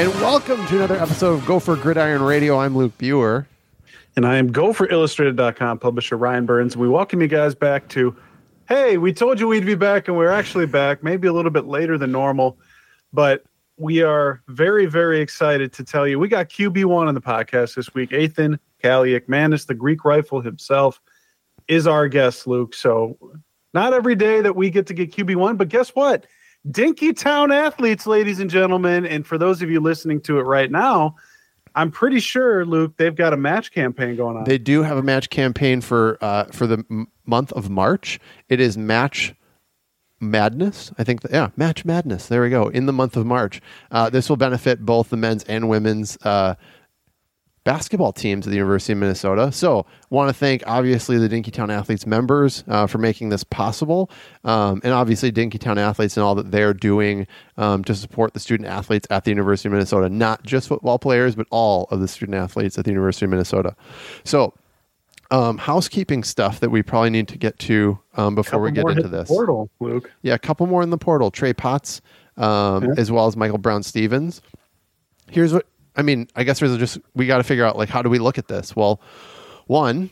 And welcome to another episode of Go for Gridiron Radio. I'm Luke Buer. And I am GoForIllustrated.com publisher Ryan Burns. We welcome you guys back to, hey, we told you we'd be back, and we're actually back, maybe a little bit later than normal. But we are very, very excited to tell you we got QB1 on the podcast this week. Ethan Kaliakmanis, the Greek rifle himself, is our guest, Luke. So not every day that we get to get QB1, but guess what? Dinkytown athletes, ladies and gentlemen. And for those of you listening to it right now, I'm pretty sure, Luke, they've got a match campaign going on. They do have a match campaign for the month of March. It is Match Madness. I think, Match Madness. There we go. In the month of March. This will benefit both the men's and women's basketball teams at the University of Minnesota. So want to thank, obviously, the Dinkytown Athletes members for making this possible. And obviously Dinkytown Athletes and all that they're doing to support the student athletes at the University of Minnesota, not just football players, but all of the student athletes at the University of Minnesota. So housekeeping stuff that we probably need to get to before we get into this. Portal, Luke. Yeah, a couple more in the portal. Trey Potts, as well as Michael Brown-Stephens. Here's what, I guess we got to figure out, how do we look at this? Well, one,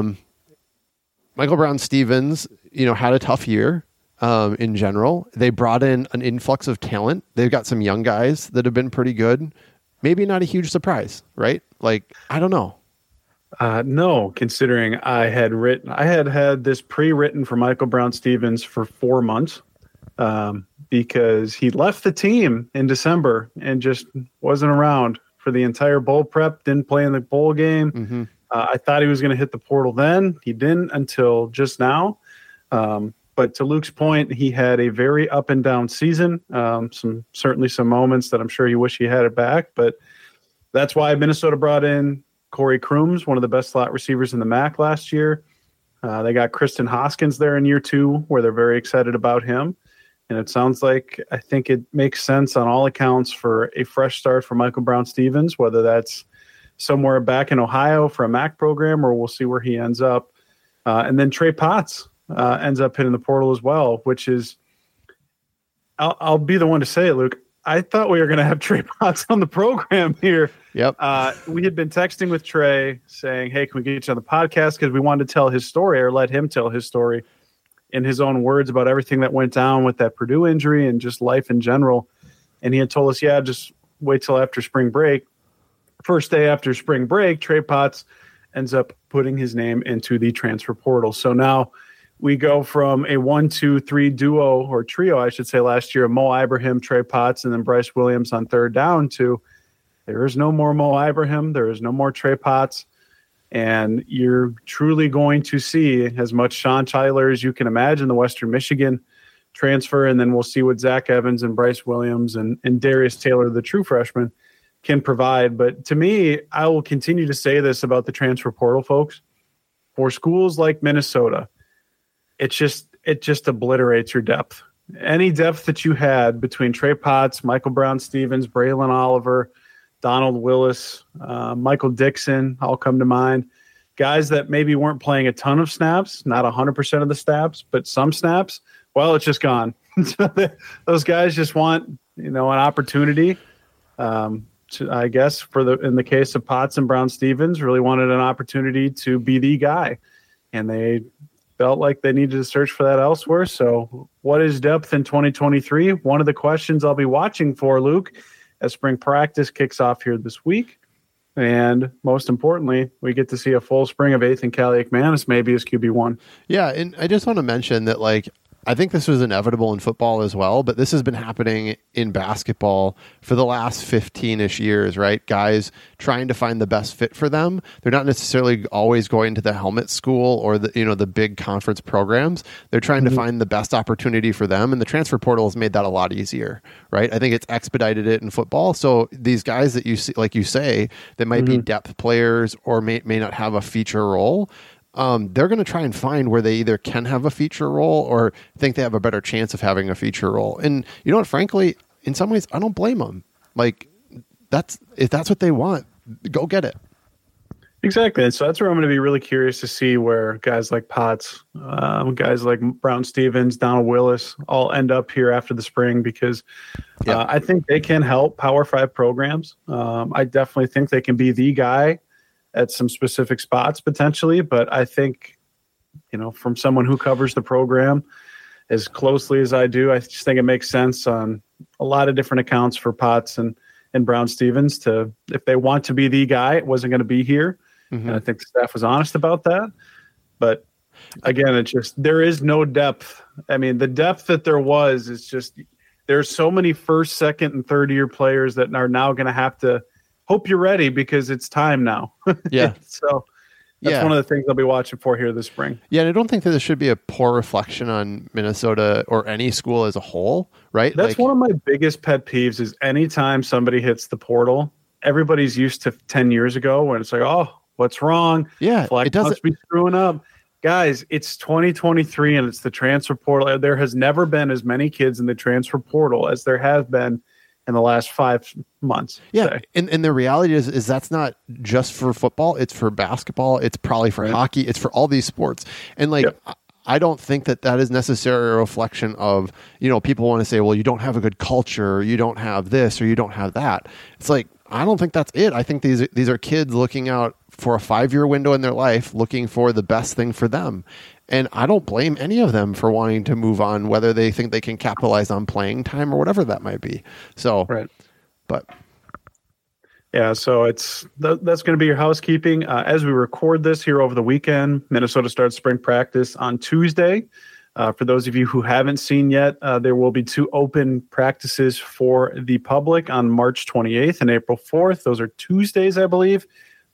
Michael Brown-Stephens, had a tough year in general. They brought in an influx of talent. They've got some young guys that have been pretty good. Maybe not a huge surprise, right? I don't know. No, considering I had this pre-written for Michael Brown-Stephens for 4 months because he left the team in December and just wasn't around for the entire bowl prep, didn't play in the bowl game. Mm-hmm. I thought he was going to hit the portal then. He didn't until just now. But to Luke's point, he had a very up and down season. Certainly some moments that I'm sure he wished he had it back. But that's why Minnesota brought in Corey Crooms, one of the best slot receivers in the MAC last year. They got Kristen Hoskins there in year 2, where they're very excited about him. And it sounds like, I think it makes sense on all accounts for a fresh start for Michael Brown-Stephens, whether that's somewhere back in Ohio for a MAC program, or we'll see where he ends up. And then Trey Potts ends up hitting the portal as well, which is, I'll be the one to say it, Luke. I thought we were going to have Trey Potts on the program here. Yep. We had been texting with Trey saying, hey, can we get you on the podcast? Because we wanted to tell his story, or let him tell his story in his own words about everything that went down with that Purdue injury and just life in general. And he had told us, just wait till after spring break. First day after spring break, Trey Potts ends up putting his name into the transfer portal. So now we go from a 1-2-3 duo, or trio, I should say, last year, Mo Ibrahim, Trey Potts, and then Bryce Williams on third down, to there is no more Mo Ibrahim, there is no more Trey Potts. And you're truly going to see as much Sean Tyler as you can imagine, the Western Michigan transfer, and then we'll see what Zach Evans and Bryce Williams and Darius Taylor, the true freshman, can provide. But to me, I will continue to say this about the transfer portal, folks. For schools like Minnesota, it just obliterates your depth. Any depth that you had between Trey Potts, Michael Brown-Stephens, Braylon Oliver, Donald Willis, Michael Dixon, all come to mind. Guys that maybe weren't playing a ton of snaps, not 100% of the snaps, but some snaps. Well, it's just gone. Those guys just want, an opportunity. I guess in the case of Potts and Brown-Stephens, really wanted an opportunity to be the guy, and they felt like they needed to search for that elsewhere. So, what is depth in 2023? One of the questions I'll be watching for, Luke, as spring practice kicks off here this week. And most importantly, we get to see a full spring of Ethan Kaliakmanis maybe as QB1. Yeah, and I just want to mention that, I think this was inevitable in football as well, but this has been happening in basketball for the last 15-ish years, right? Guys trying to find the best fit for them. They're not necessarily always going to the helmet school or the big conference programs. They're trying to find the best opportunity for them, and the transfer portal has made that a lot easier, right? I think it's expedited it in football. So these guys that you see, like you say, that might be depth players or may not have a feature role, they're going to try and find where they either can have a feature role or think they have a better chance of having a feature role. And you know what, frankly, in some ways, I don't blame them. If that's what they want, go get it. Exactly. And so that's where I'm going to be really curious to see where guys like Potts, guys like Brown Stevens, Donald Willis all end up here after the spring, because I think they can help Power 5 programs. I definitely think they can be the guy at some specific spots potentially, but I think, from someone who covers the program as closely as I do, I just think it makes sense on a lot of different accounts for Potts and Brown Stevens to, if they want to be the guy, it wasn't going to be here. Mm-hmm. And I think the staff was honest about that. But again, there is no depth. I mean, the depth that there was is just, there's so many first, second, and third year players that are now going to have to hope you're ready because it's time now. Yeah. So that's one of the things I'll be watching for here this spring. Yeah, and I don't think that this should be a poor reflection on Minnesota or any school as a whole, right? That's one of my biggest pet peeves is anytime somebody hits the portal, everybody's used to 10 years ago when it's like, oh, what's wrong? Yeah, it doesn't be screwing up. Guys, it's 2023 and it's the transfer portal. There has never been as many kids in the transfer portal as there have been in the last 5 months. Yeah, and the reality is that's not just for football. It's for basketball. It's probably for hockey. It's for all these sports. And I don't think that is necessarily a reflection of, people want to say, well, you don't have a good culture, or you don't have this, or you don't have that. It's like, I don't think that's it. I think these are kids looking out for a 5-year window in their life, looking for the best thing for them. And I don't blame any of them for wanting to move on, whether they think they can capitalize on playing time or whatever that might be. So, but yeah, so that's going to be your housekeeping. As we record this here over the weekend, Minnesota starts spring practice on Tuesday. For those of you who haven't seen yet, there will be 2 open practices for the public on March 28th and April 4th. Those are Tuesdays, I believe,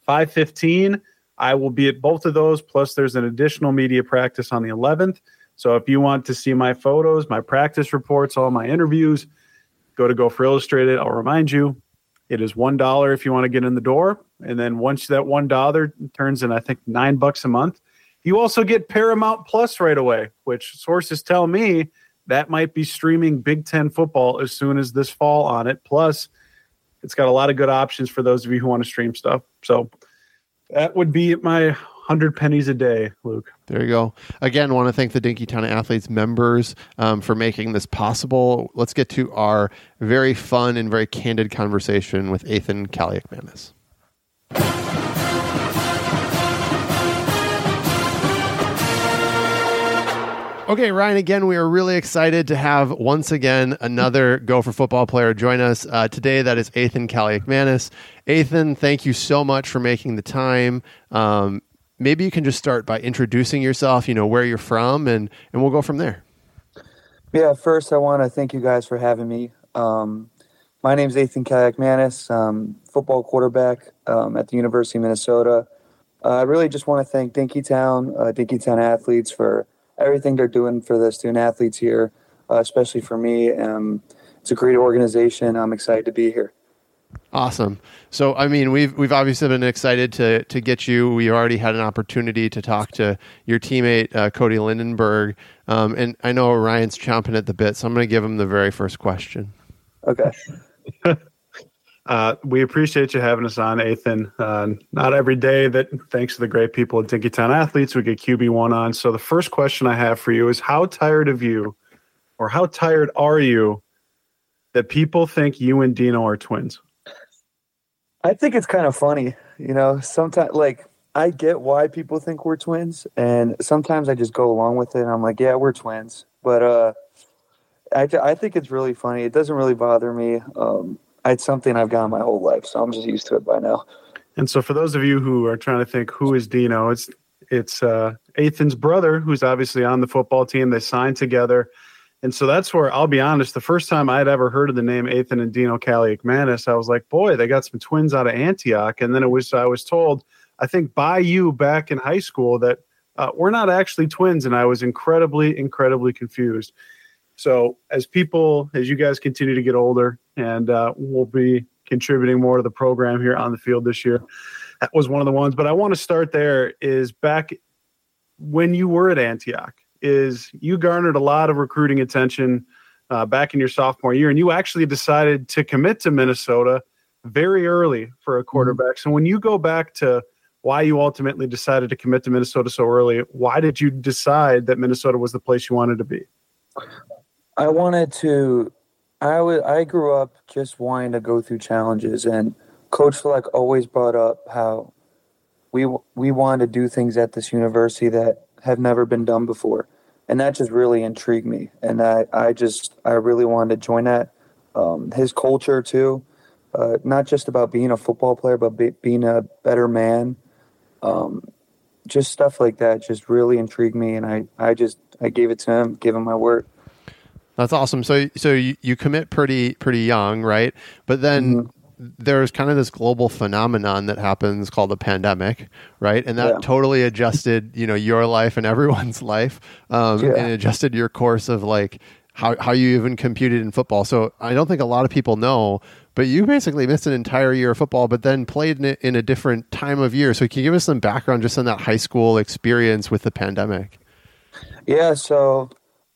5:15. I will be at both of those, plus there's an additional media practice on the 11th. So if you want to see my photos, my practice reports, all my interviews, go to Gopher Illustrated. I'll remind you, it is $1 if you want to get in the door. And then once that $1 turns in, I think, $9 a month, you also get Paramount Plus right away, which sources tell me that might be streaming Big Ten football as soon as this fall on it. Plus, it's got a lot of good options for those of you who want to stream stuff. So that would be my 100 pennies a day, Luke. There you go. Again, want to thank the Dinkytown Athletes members for making this possible. Let's get to our very fun and very candid conversation with Ethan Kaliakmanis. Okay, Ryan, again, we are really excited to have, once again, another Gopher football player join us today. That is Ethan Kaliakmanis. Ethan, thank you so much for making the time. Maybe you can just start by introducing yourself, where you're from, and we'll go from there. Yeah, first I want to thank you guys for having me. My name is Ethan Kaliakmanis, football quarterback at the University of Minnesota. I really just want to thank Dinkytown Athletes for everything they're doing for the student athletes here, especially for me. It's a great organization. I'm excited to be here. Awesome. So, I mean, we've obviously been excited to get you. We already had an opportunity to talk to your teammate, Cody Lindenberg. And I know Ryan's chomping at the bit, so I'm going to give him the very first question. Okay. We appreciate you having us on, Ethan. Not every day that, thanks to the great people at Dinkytown Athletes, we get QB1 on. So the first question I have for you is, how tired are you that people think you and Dino are twins? I think it's kind of funny, sometimes, I get why people think we're twins, and sometimes I just go along with it, and I'm like, yeah, we're twins. But I think it's really funny. It doesn't really bother me. It's something I've gone my whole life, so I'm just used to it by now. And so for those of you who are trying to think, who is Dino? It's Ethan's brother, who's obviously on the football team. They signed together. And so that's where, I'll be honest, the first time I'd ever heard of the name Ethan and Dino Kaliakmanis, I was like, boy, they got some twins out of Antioch. And then I was told, I think by you back in high school, that we're not actually twins. And I was incredibly, incredibly confused. So as you guys continue to get older, and we'll be contributing more to the program here on the field this year, that was one of the ones. But I want to start there, is back when you were at Antioch, is you garnered a lot of recruiting attention back in your sophomore year, and you actually decided to commit to Minnesota very early for a quarterback. So when you go back to why you ultimately decided to commit to Minnesota so early. Why did you decide that Minnesota was the place you wanted to be? I wanted to. I grew up just wanting to go through challenges, and Coach Fleck always brought up how we wanted to do things at this university that have never been done before, and that just really intrigued me. And I really wanted to join that. His culture too, not just about being a football player, but being a better man. Just stuff like that just really intrigued me, and I gave it to him, gave him my word. That's awesome. So you commit pretty young, right? But then there's kind of this global phenomenon that happens called the pandemic, right? And that totally adjusted, your life and everyone's life, and adjusted your course of like how you even competed in football. So I don't think a lot of people know, but you basically missed an entire year of football, but then played in it in a different time of year. So can you give us some background just on that high school experience with the pandemic? Yeah. So,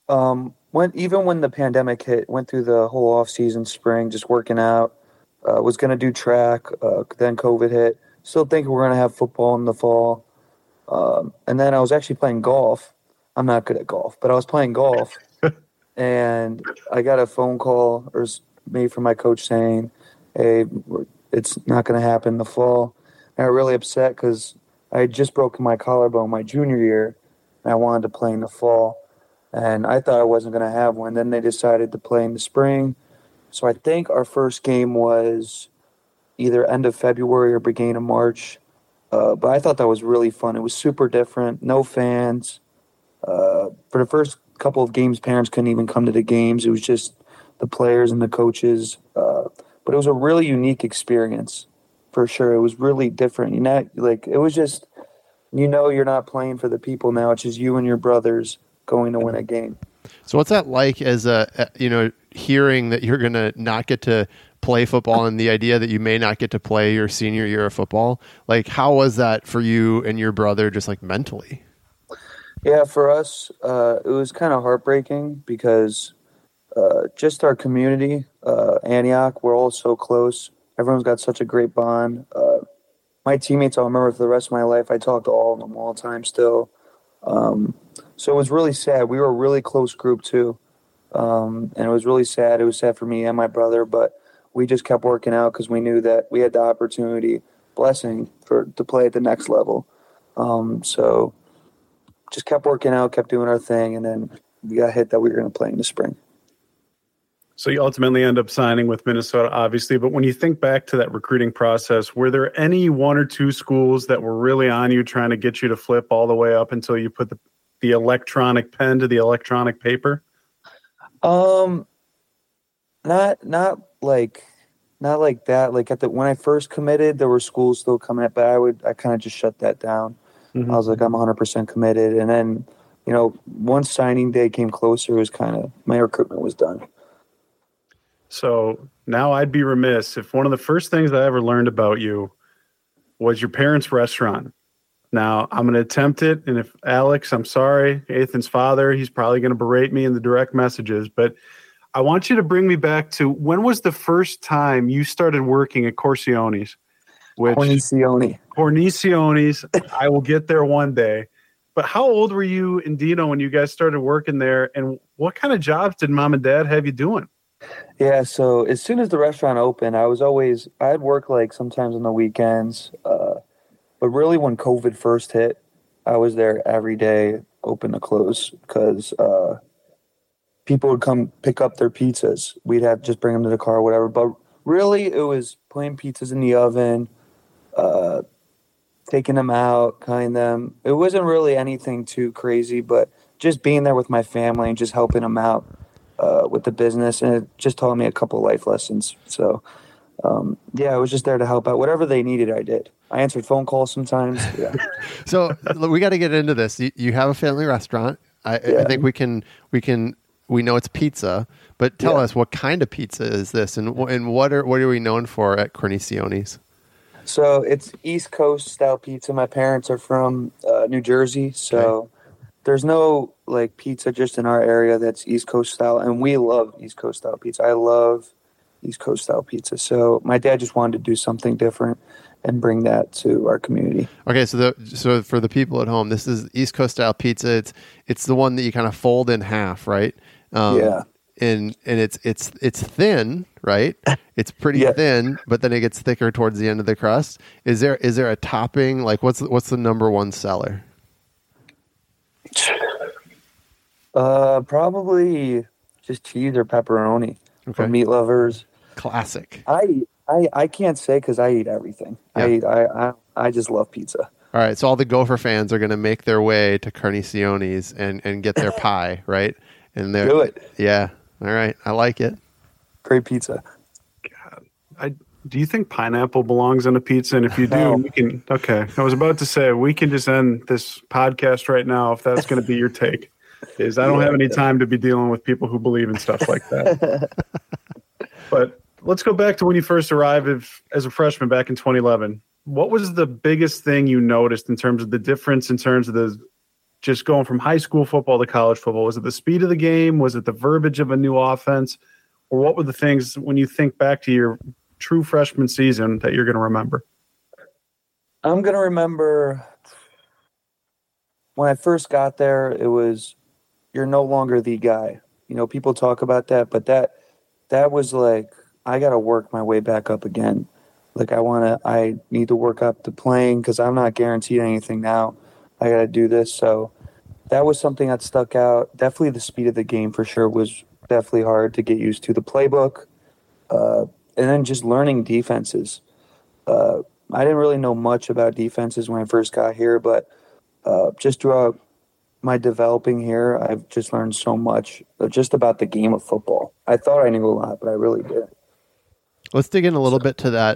when the pandemic hit, went through the whole off season, spring, just working out, was going to do track. Then COVID hit. Still thinking we're going to have football in the fall. And then I was actually playing golf. I'm not good at golf, but I was playing golf. And I got a phone call or made from my coach saying, hey, it's not going to happen in the fall. And I got really upset because I had just broken my collarbone my junior year, and I wanted to play in the fall. And I thought I wasn't going to have one. Then they decided to play in the spring. So I think our first game was either end of February or beginning of March. But I thought that was really fun. It was super different. No fans. For the first couple of games, parents couldn't even come to the games. It was just the players and the coaches. But it was a really unique experience, for sure. It was really different. It was just, you're not playing for the people now. It's just you and your brothers going to win a game. So what's that like as hearing that you're going to not get to play football and the idea that you may not get to play your senior year of football? Like, how was that for you and your brother just like mentally? Yeah, for us, it was kind of heartbreaking because just our community, Antioch, we're all so close. Everyone's got such a great bond. My teammates, I'll remember for the rest of my life. I talk to all of them all the time still. So it was really sad. We were a really close group too. And it was really sad. It was sad for me and my brother, but we just kept working out because we knew that we had the opportunity, blessing, to play at the next level. So just kept working out, kept doing our thing, and then we got hit that we were going to play in the spring. So you ultimately end up signing with Minnesota, obviously. But when you think back to that recruiting process, were there any one or two schools that were really on you trying to get you to flip all the way up until you put the electronic pen to the electronic paper? Not like that. Like when I first committed, there were schools still coming up, but I kind of just shut that down. I was like, I'm 100% committed. And then, once signing day came closer, it was kind of, my recruitment was done. So now I'd be remiss if one of the first things I ever learned about you was your parents' restaurant. Now I'm going to attempt it. And if Alex, I'm sorry, Ethan's father, he's probably going to berate me in the direct messages, but I want you to bring me back to when was the first time you started working at Corsione's? Cornicione's. I will get there one day. But how old were you and Dino when you guys started working there? And what kind of jobs did mom and dad have you doing? Yeah, so as soon as the restaurant opened, I'd work like sometimes on the weekends. But really when COVID first hit, I was there every day, open to close, because people would come pick up their pizzas. We'd have just bring them to the car or whatever. But really it was putting pizzas in the oven, taking them out, cutting them. It wasn't really anything too crazy, but just being there with my family and just helping them out with the business. And it just taught me a couple of life lessons. So, I was just there to help out. Whatever they needed, I did. I answered phone calls sometimes. Yeah. So we got to get into this. You have a family restaurant. I think we know it's pizza, but tell us, what kind of pizza is this, and what are we known for at Cornicione's? So it's East Coast style pizza. My parents are from New Jersey, so there's no like pizza just in our area that's East Coast style, and we love East Coast style pizza. I love East Coast style pizza. So my dad just wanted to do something different, and bring that to our community. Okay, so for the people at home, this is East Coast style pizza. It's the one that you kind of fold in half, right? Yeah. And it's thin, right? It's pretty thin, but then it gets thicker towards the end of the crust. Is there a topping? Like what's the number one seller? Probably just cheese or pepperoni for meat lovers. Classic. I can't say because I eat everything. Yeah. I just love pizza. All right, so all the Gopher fans are going to make their way to Carnicione's and get their pie, right? And do it. Yeah. All right, I like it. Great pizza. God, do you think pineapple belongs on a pizza? And if you do, we can. Okay, I was about to say we can just end this podcast right now if that's going to be your take. Is I don't have any time to be dealing with people who believe in stuff like that. But let's go back to when you first arrived as a freshman back in 2011. What was the biggest thing you noticed in terms of the difference in terms of the just going from high school football to college football? Was it the speed of the game? Was it the verbiage of a new offense? Or what were the things when you think back to your true freshman season that you're going to remember? I'm going to remember when I first got there, it was you're no longer the guy. You know, people talk about that, but that was like I got to work my way back up again. Like I need to work up to playing because I'm not guaranteed anything now. I got to do this. So that was something that stuck out. Definitely the speed of the game for sure was definitely hard to get used to. The playbook, and then just learning defenses. I didn't really know much about defenses when I first got here, but just throughout my developing here, I've just learned so much just about the game of football. I thought I knew a lot, but I really didn't. Let's dig in a little bit to that.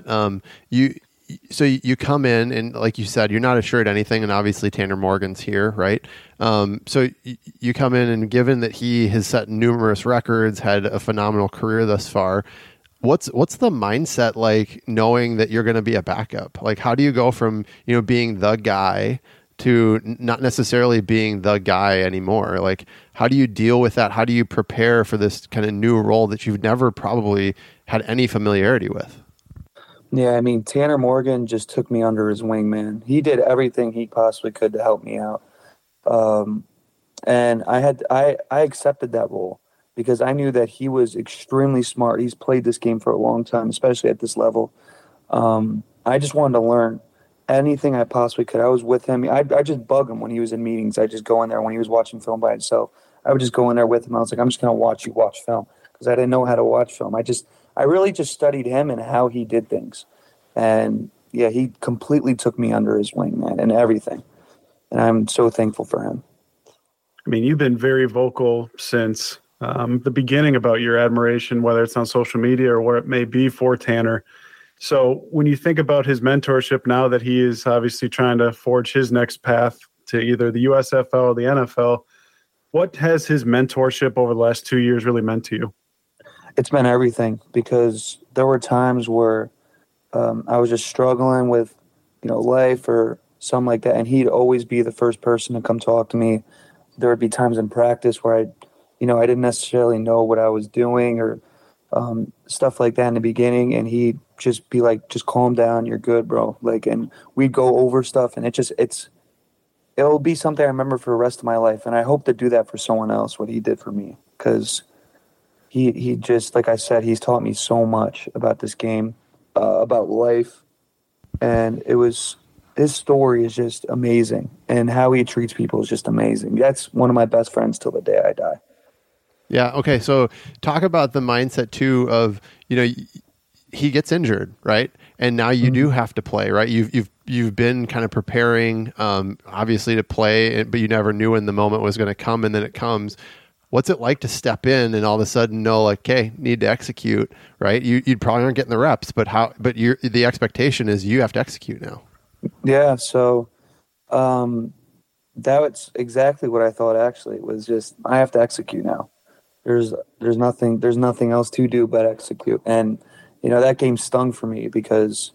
So you come in and like you said, you're not assured anything, and obviously Tanner Morgan's here, right? So you come in, and given that he has set numerous records, had a phenomenal career thus far, what's the mindset like knowing that you're going to be a backup? Like, how do you go from being the guy to not necessarily being the guy anymore? Like, how do you deal with that? How do you prepare for this kind of new role that you've never probably had any familiarity with? Yeah, I mean, Tanner Morgan just took me under his wing, man. He did everything he possibly could to help me out. And I accepted that role because I knew that he was extremely smart. He's played this game for a long time, especially at this level. I just wanted to learn anything I possibly could. I was with him. I just bug him when he was in meetings. I just go in there when he was watching film by himself. I would just go in there with him. I was like, I'm just going to watch you watch film because I didn't know how to watch film. I really just studied him and how he did things. And, yeah, he completely took me under his wing, man, and everything. And I'm so thankful for him. I mean, you've been very vocal since the beginning about your admiration, whether it's on social media or where it may be for Tanner. So when you think about his mentorship now that he is obviously trying to forge his next path to either the USFL or the NFL, what has his mentorship over the last 2 years really meant to you? It's been everything because there were times where I was just struggling with, life or something like that, and he'd always be the first person to come talk to me. There would be times in practice where I didn't necessarily know what I was doing or stuff like that in the beginning, and he'd just be like, "Just calm down, you're good, bro." Like, and we'd go over stuff, and it'll be something I remember for the rest of my life, and I hope to do that for someone else. What he did for me, because he just, like I said, he's taught me so much about this game, about life, and his story is just amazing, and how he treats people is just amazing. That's one of my best friends till the day I die. Yeah. Okay. So talk about the mindset too of, he gets injured, right? And now you do have to play, right? You've been kind of preparing, obviously to play, but you never knew when the moment was going to come, and then it comes. What's it like to step in and all of a sudden know, like, hey, need to execute, right? You probably aren't getting the reps, but the expectation is you have to execute now. Yeah. So, that's exactly what I thought. Actually, it was just I have to execute now. There's nothing else to do but execute. And that game stung for me because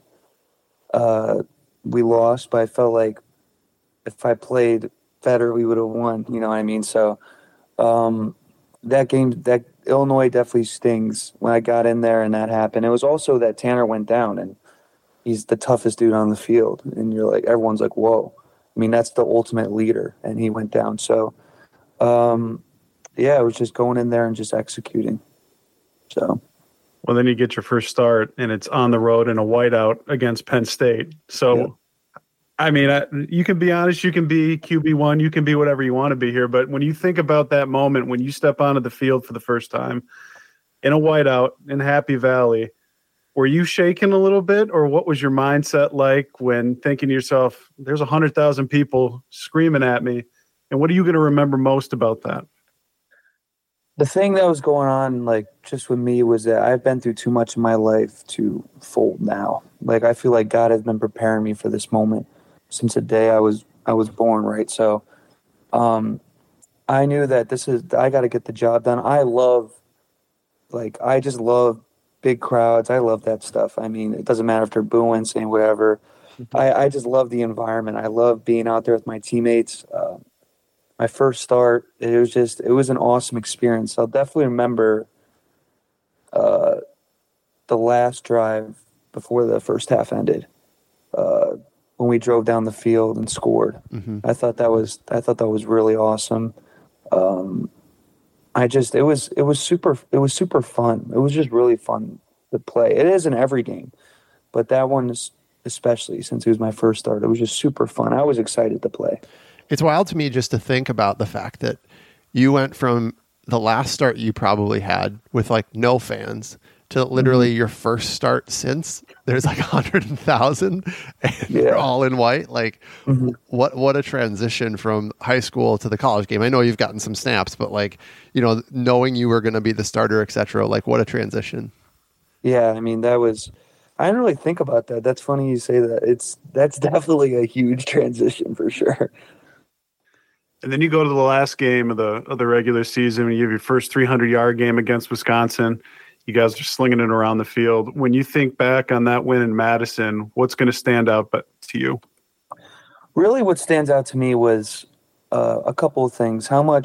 we lost, but I felt like if I played better, we would have won. You know what I mean? So that game, that Illinois definitely stings when I got in there and that happened. It was also that Tanner went down, and he's the toughest dude on the field. And you're like, everyone's like, whoa. I mean, that's the ultimate leader. And he went down. So, yeah, it was just going in there and just executing. So. Well, then you get your first start, and it's on the road in a whiteout against Penn State. So, yeah. I mean, you can be honest, you can be QB1, you can be whatever you want to be here. But when you think about that moment, when you step onto the field for the first time in a whiteout in Happy Valley, were you shaking a little bit, or what was your mindset like when thinking to yourself, there's 100,000 people screaming at me, and what are you going to remember most about that? The thing that was going on, like, just with me was that I've been through too much in my life to fold now. Like, I feel like God has been preparing me for this moment since the day I was born, right? So I knew that I got to get the job done. I just love big crowds. I love that stuff. I mean, it doesn't matter if they're booing, saying whatever. Mm-hmm. I just love the environment. I love being out there with my teammates. My first start, it was an awesome experience. I'll definitely remember the last drive before the first half ended, when we drove down the field and scored. Mm-hmm. I thought that was really awesome. It was super fun. It was just really fun to play. It is in every game, but that one is especially, since it was my first start. It was just super fun. I was excited to play. It's wild to me just to think about the fact that you went from the last start you probably had with like no fans to literally your first start since there's like 100,000 and you're all in white. Like what a transition from high school to the college game. I know you've gotten some snaps, but like, you know, knowing you were going to be the starter, et cetera, like what a transition. Yeah. I mean, I didn't really think about that. That's funny you say that. That's definitely a huge transition for sure. And then you go to the last game of the regular season and you have your first 300-yard game against Wisconsin. You guys are slinging it around the field. When you think back on that win in Madison, what's going to stand out to you? Really what stands out to me was a couple of things. How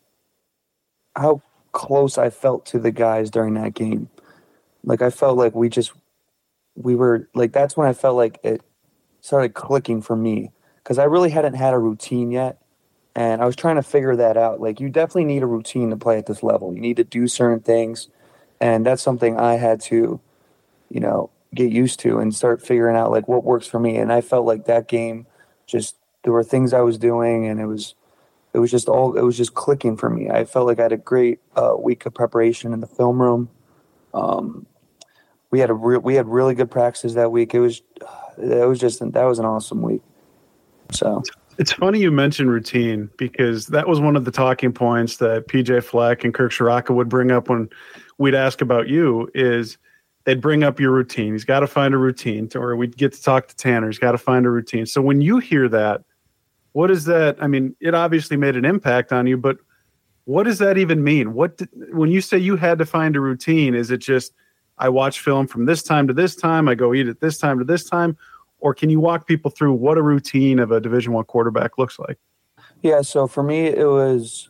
close I felt to the guys during that game. Like, I felt like we were like, that's when I felt like it started clicking for me, because I really hadn't had a routine yet. And I was trying to figure that out. Like, you definitely need a routine to play at this level. You need to do certain things. And that's something I had to, you know, get used to and start figuring out, like, what works for me. And I felt like that game, there were things I was doing, and it was just clicking for me. I felt like I had a great week of preparation in the film room. We had really good practices that week. That was an awesome week. So. It's funny you mentioned routine, because that was one of the talking points that PJ Fleck and Kirk Ciarrocca would bring up when we'd ask about you. Is they'd bring up your routine. He's got to find a routine, or we'd get to talk to Tanner. He's got to find a routine. So when you hear that, what is that? I mean, it obviously made an impact on you, but what does that even mean? When you say you had to find a routine, is it just, I watch film from this time to this time, I go eat at this time to this time? Or can you walk people through what a routine of a Division I quarterback looks like? Yeah, so for me, it was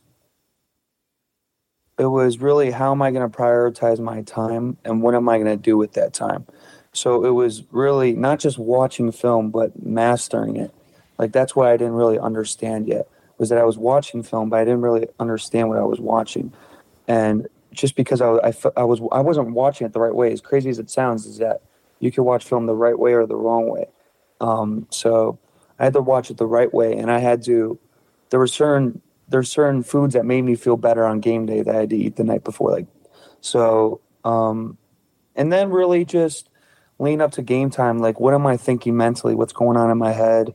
really, how am I going to prioritize my time and what am I going to do with that time? So it was really not just watching film, but mastering it. Like, that's what I didn't really understand yet, was that I was watching film, but I didn't really understand what I was watching. And just because I wasn't watching it the right way, as crazy as it sounds, is that you can watch film the right way or the wrong way. So I had to watch it the right way, and there's certain foods that made me feel better on game day that I had to eat the night before. Like, so, and then really just lean up to game time. Like, what am I thinking mentally? What's going on in my head?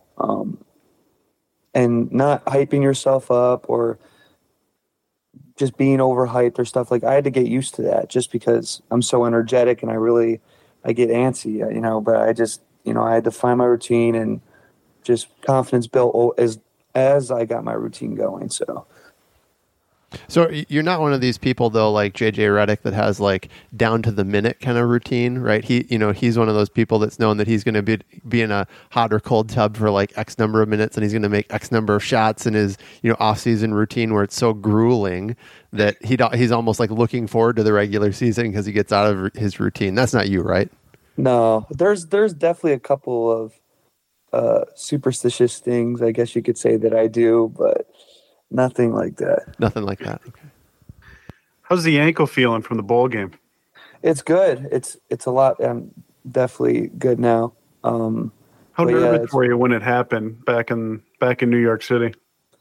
And not hyping yourself up or just being overhyped or stuff. Like, I had to get used to that, just because I'm so energetic and I get antsy, you know, but I just, you know, I had to find my routine and just confidence built as I got my routine going. So you're not one of these people, though, like JJ Redick, that has like down to the minute kind of routine, right? He's one of those people that's known that he's going to be in a hot or cold tub for like X number of minutes, and he's going to make X number of shots in his, you know, off-season routine, where it's so grueling that he's almost like looking forward to the regular season because he gets out of his routine. That's not you, right? No, there's definitely a couple of superstitious things, I guess you could say, that I do, but nothing like that. Nothing like that. Okay. How's the ankle feeling from the bowl game? It's good. It's a lot. Definitely good now. How but nervous were you when it happened back in New York City?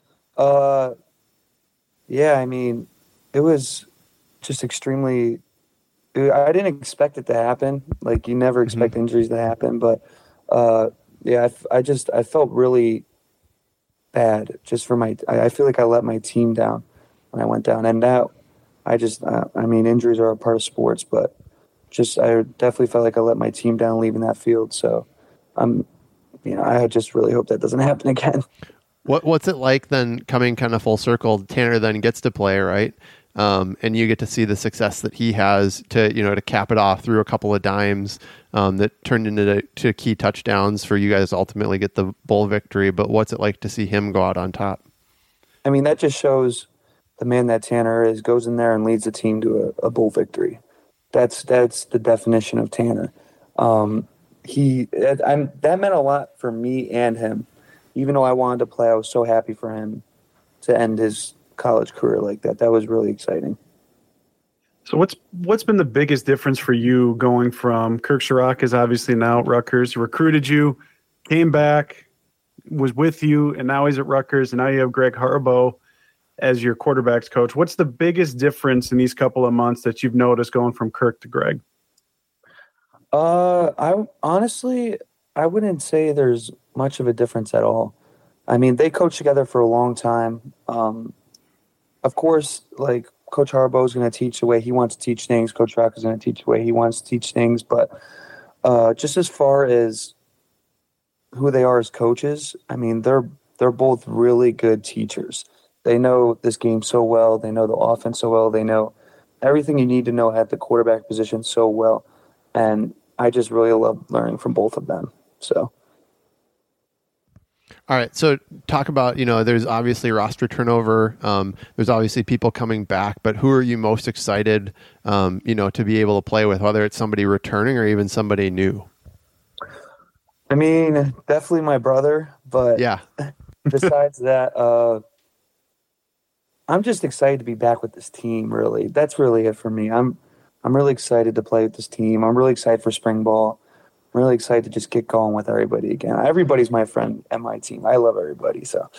Yeah, I mean, it was just extremely. I didn't expect it to happen. Like, you never expect injuries to happen, but yeah, I felt really bad just for I feel like I let my team down when I went down, and now I mean, injuries are a part of sports, but I definitely felt like I let my team down leaving that field. So I just really hope that doesn't happen again. What's it like then, coming kind of full circle? Tanner then gets to play, right? And you get to see the success that he has to cap it off through a couple of dimes that turned into key touchdowns for you guys to ultimately get the bowl victory. But what's it like to see him go out on top? I mean, that just shows the man that Tanner is, goes in there and leads the team to a bowl victory. That's the definition of Tanner. That meant a lot for me and him. Even though I wanted to play, I was so happy for him to end his college career like that. That was really exciting. So what's been the biggest difference for you going from Kirk Ciarrocca is obviously now at Rutgers, recruited you, came back, was with you, and now he's at Rutgers, and now you have Greg Harbaugh as your quarterback's coach. What's the biggest difference in these couple of months that you've noticed going from Kirk to Greg? I wouldn't say there's much of a difference at all. I mean, they coached together for a long time. Of course, like, Coach Harbaugh is going to teach the way he wants to teach things. Coach Rock is going to teach the way he wants to teach things. But just as far as who they are as coaches, I mean, they're both really good teachers. They know this game so well. They know the offense so well. They know everything you need to know at the quarterback position so well. And I just really love learning from both of them. So. All right. So talk about, there's obviously roster turnover. There's obviously people coming back, but who are you most excited, to be able to play with, whether it's somebody returning or even somebody new? I mean, definitely my brother, but yeah. Besides that, I'm just excited to be back with this team, really. That's really it for me. I'm really excited to play with this team. I'm really excited for spring ball. I'm really excited to just get going with everybody again. Everybody's my friend and my team. I love everybody. So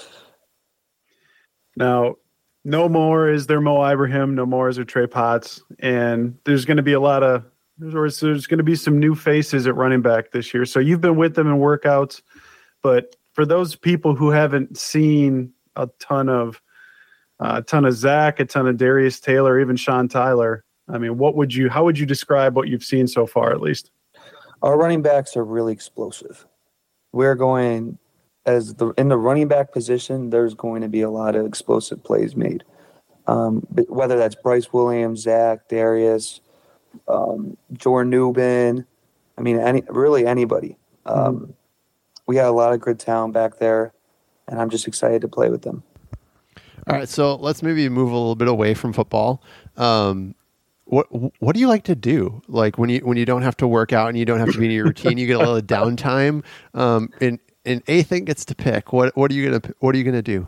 now, no more is there Mo Ibrahim, no more is there Trey Potts, and there's going to be there's going to be some new faces at running back this year. So you've been with them in workouts, but for those people who haven't seen a ton of Zach, a ton of Darius Taylor, even Sean Tyler, I mean, how would you describe what you've seen so far, at least? Our running backs are really explosive. We're going in the running back position, there's going to be a lot of explosive plays made. Whether that's Bryce Williams, Zach, Darius, Jordan Newman, I mean, anybody. We got a lot of good talent back there, and I'm just excited to play with them. All right, so let's maybe move a little bit away from football. What do you like to do? Like when you don't have to work out and you don't have to be in your routine, you get a little downtime. And Ethan gets to pick. What are you gonna do?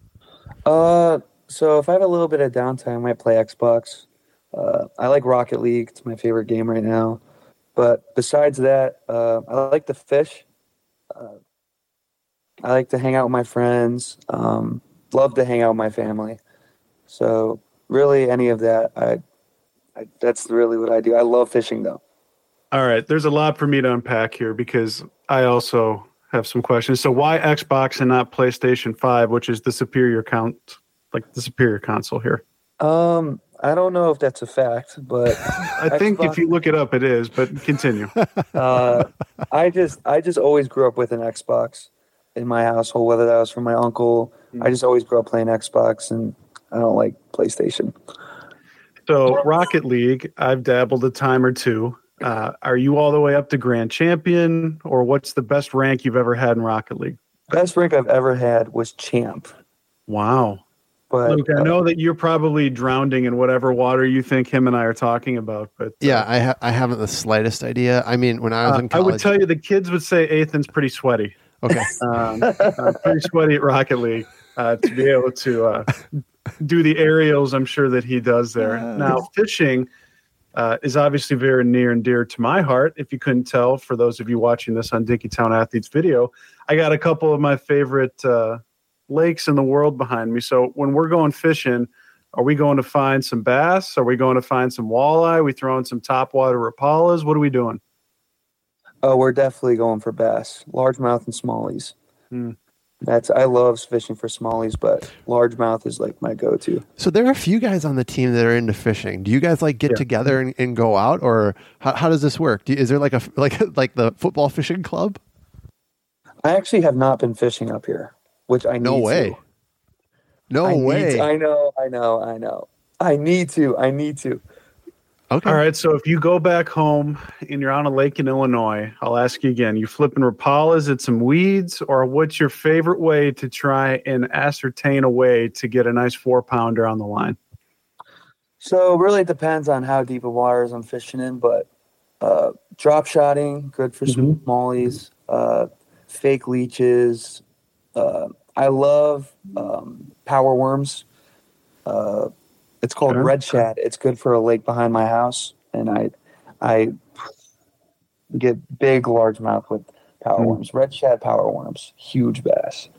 So if I have a little bit of downtime, I might play Xbox. I like Rocket League. It's my favorite game right now. But besides that, I like to fish. I like to hang out with my friends. Love to hang out with my family. So really, any of that, that's really what I do. I love fishing, though. All right. There's a lot for me to unpack here because I also have some questions. So why Xbox and not PlayStation 5, which is the superior console here? I don't know if that's a fact, but I think if you look it up, it is, but continue. I just always grew up with an Xbox in my household, whether that was from my uncle. I just always grew up playing Xbox, and I don't like PlayStation. So Rocket League, I've dabbled a time or two. Are you all the way up to Grand Champion, or what's the best rank you've ever had in Rocket League? Best rank I've ever had was Champ. Wow. But Luke, I know that you're probably drowning in whatever water you think him and I are talking about, but Yeah, I haven't the slightest idea. I mean, when I was in college, I would tell you the kids would say Ethan's pretty sweaty. okay, Pretty sweaty at Rocket League to be able to do the aerials. I'm sure that he does there. Now, fishing is obviously very near and dear to my heart. If you couldn't tell, for those of you watching this on Dinkytown Athletes video, I got a couple of my favorite lakes in the world behind me. So when we're going fishing, are we going to find some bass? Are we going to find some walleye? Are we throwing some topwater Rapalas? What are we doing? Oh, we're definitely going for bass, largemouth and smallies. I love fishing for smallies, but largemouth is like my go-to. so there are a few guys on the team that are into fishing. Do you guys like get together and go out, or how does this work? Is there like the football fishing club? I actually have not been fishing up here, which I need No way. to. No way. I know. I need to. Okay. All right, so if you go back home and you're on a lake in Illinois, I'll ask you again, you flipping Rapalas at some weeds, or what's your favorite way to try and ascertain a way to get a nice 4-pounder on the line? So it really depends on how deep of waters I'm fishing in, but drop shotting, good for smallies, fake leeches. I love power worms. It's called red shad. It's good for a lake behind my house, and I get big largemouth with power worms. Red shad power worms, huge bass.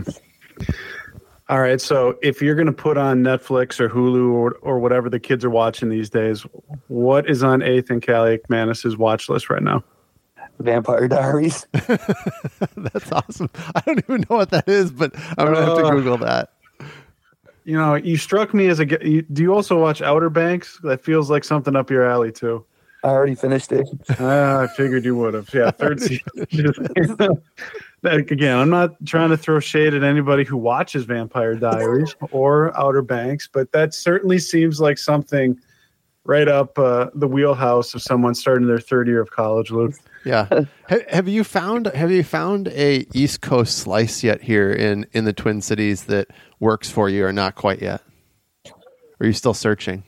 All right, so if you're going to put on Netflix or Hulu or whatever the kids are watching these days, what is on Ethan Kaliakmanis' watch list right now? Vampire Diaries. That's awesome. I don't even know what that is, but I'm going to have to Google that. You know, you struck me as do you also watch Outer Banks? That feels like something up your alley, too. I already finished it. I figured you would have. Yeah, third season. Again, I'm not trying to throw shade at anybody who watches Vampire Diaries or Outer Banks, but that certainly seems like something right up the wheelhouse of someone starting their third year of college, Luke. Yeah. Have you found a East Coast slice yet here in the Twin Cities that works for you, or not quite yet? Or are you still searching?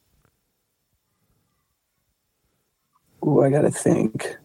Ooh, I gotta think.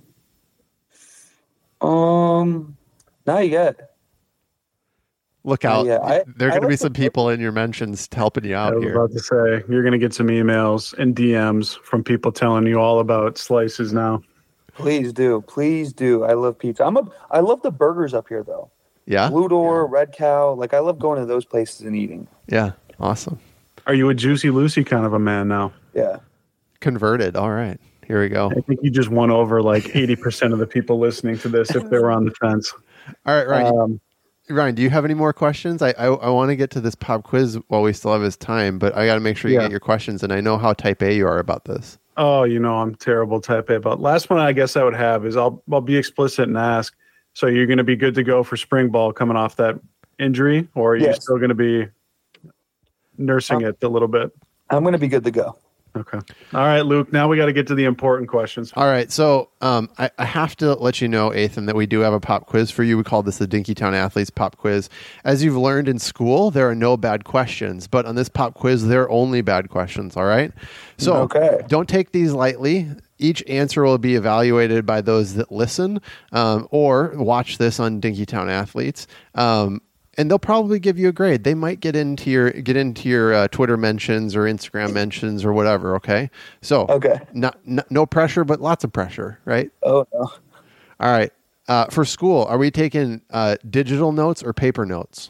Not yet. Look out. Yeah, there are going to be some people in your mentions helping you out I was here. about to say, you're going to get some emails and DMs from people telling you all about slices now. Please do. I love pizza. I love the burgers up here, though. Yeah? Blue Door, Red Cow. Like, I love going to those places and eating. Yeah. Awesome. Are you a Juicy Lucy kind of a man now? Yeah. Converted. All right. Here we go. I think you just won over like 80% of the people listening to this if they were on the fence. All right, Ryan. Ryan, do you have any more questions? I want to get to this pop quiz while we still have his time, but I got to make sure you get your questions, and I know how type A you are about this. Oh, you know, I'm terrible type A about. Last one I guess I would have is I'll be explicit and ask, so you're going to be good to go for spring ball coming off that injury, or are you still going to be nursing it a little bit? I'm going to be good to go. Okay. All right, Luke, now we got to get to the important questions. All right. So I have to let you know, Ethan, that we do have a pop quiz for you. We call this the Dinkytown Athletes Pop Quiz. As you've learned in school, there are no bad questions, but on this pop quiz, there are only bad questions. All right. So don't take these lightly. Each answer will be evaluated by those that listen or watch this on Dinkytown Athletes. And they'll probably give you a grade. They might get into your Twitter mentions or Instagram mentions or whatever. Okay, so no pressure, but lots of pressure, right? Oh no! All right. For school, are we taking digital notes or paper notes?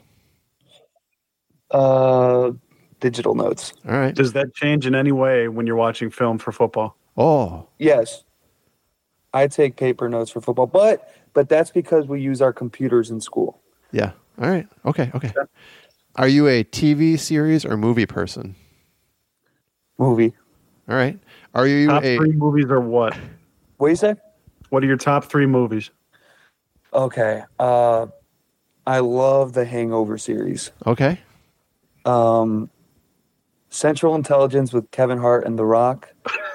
Digital notes. All right. Does that change in any way when you're watching film for football? Oh, yes. I take paper notes for football, but that's because we use our computers in school. Yeah. All right. Okay. Are you a TV series or movie person? Movie. All right. Are you top 3 movies or what? What do you say? What are your top 3 movies? Okay. I love the Hangover series. Okay. Central Intelligence with Kevin Hart and The Rock.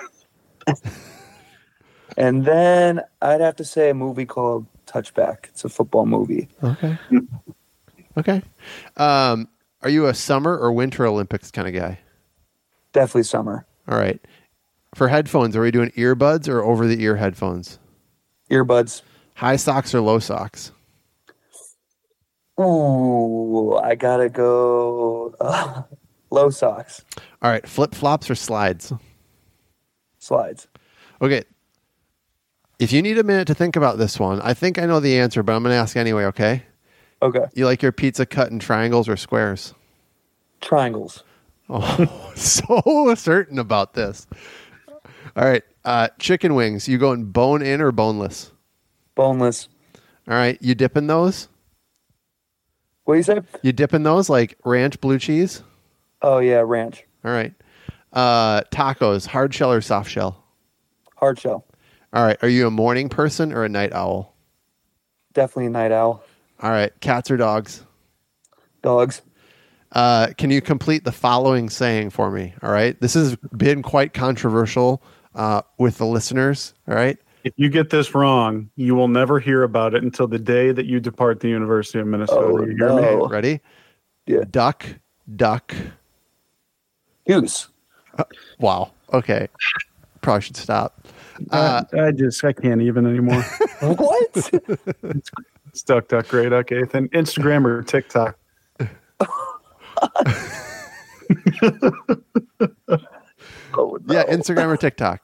And then I'd have to say a movie called Touchback. It's a football movie. Okay. Are you a summer or winter Olympics kind of guy? Definitely summer. All right. For headphones, are we doing earbuds or over-the-ear headphones? Earbuds. High socks or low socks? Ooh, I gotta go low socks. All right. Flip-flops or slides? Slides. Okay. If you need a minute to think about this one, I think I know the answer, but I'm going to ask anyway, okay? Okay. You like your pizza cut in triangles or squares? Triangles. Oh, so certain about this. All right. Chicken wings, you going bone in or boneless? Boneless. All right. You dipping those? What do you say? You dipping those like ranch blue cheese? Oh, yeah, ranch. All right. Tacos, hard shell or soft shell? Hard shell. All right. Are you a morning person or a night owl? Definitely a night owl. All right. Cats or dogs? Dogs. Can you complete the following saying for me? All right. This has been quite controversial with the listeners. All right. If you get this wrong, you will never hear about it until the day that you depart the University of Minnesota. Oh, You hear me? no. Ready? Yeah. Duck, duck. Goose. Wow. Okay. Probably should stop. I can't even anymore. What? It's Duck, Duck, Grey Duck, Ethan. Instagram or TikTok? Oh, no. Yeah. Instagram or TikTok?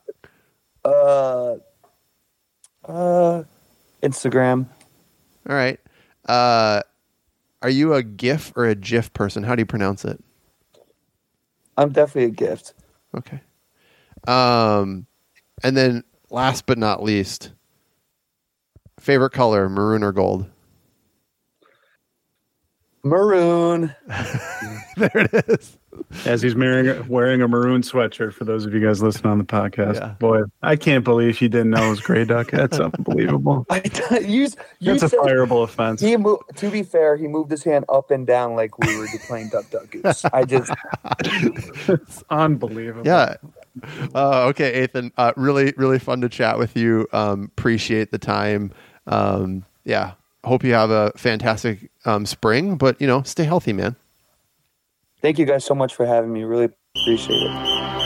Instagram. All right. Are you a GIF or a GIF person? How do you pronounce it? I'm definitely a gift. Okay. And then last but not least, favorite color, maroon or gold? Maroon. There it is. As he's wearing a maroon sweatshirt for those of you guys listening on the podcast. Yeah. Boy, I can't believe you didn't know it was Grey Duck. That's unbelievable. you That's a said fireable offense. to be fair, he moved his hand up and down like we were playing Duck Duck Goose. It's unbelievable. Yeah. Okay, Ethan. Really, really fun to chat with you. Appreciate the time. Yeah. Hope you have a fantastic spring, but stay healthy, man. Thank you guys so much for having me. Really appreciate it.